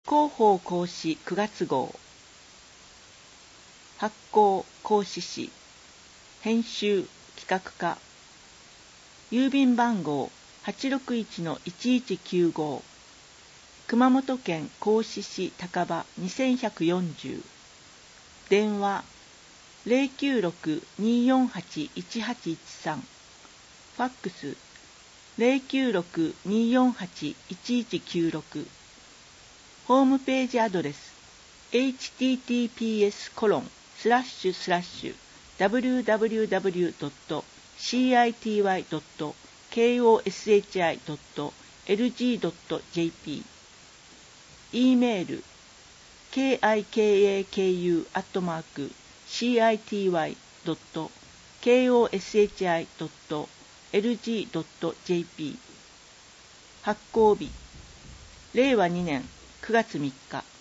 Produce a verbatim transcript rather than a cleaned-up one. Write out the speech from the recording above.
広報講師くがつ号。発行講師誌。編集企画課。郵便番号 はちろくいちのいちいちきゅうご。熊本県合志市高場にせんひゃくよんじゅう。電話 ゼロきゅうろく にーよんはち いちはちいちさん。ファックス ゼロきゅうろく にーよんはち いちいちきゅうろく。ホームページアドレス エイチティーティーピーエス コロンスラッシュスラッシュ ダブリューダブリューダブリュードットシーアイティーワイドットケーオーエスエイチアイドットエルジードットジェーピー。 E メール ケーアイケーエーケーユー アットマーク シーアイティーワイドットケーオーエスエイチアイドットエルジードットジェーピー。 発行日れいわにねんくがつみっか。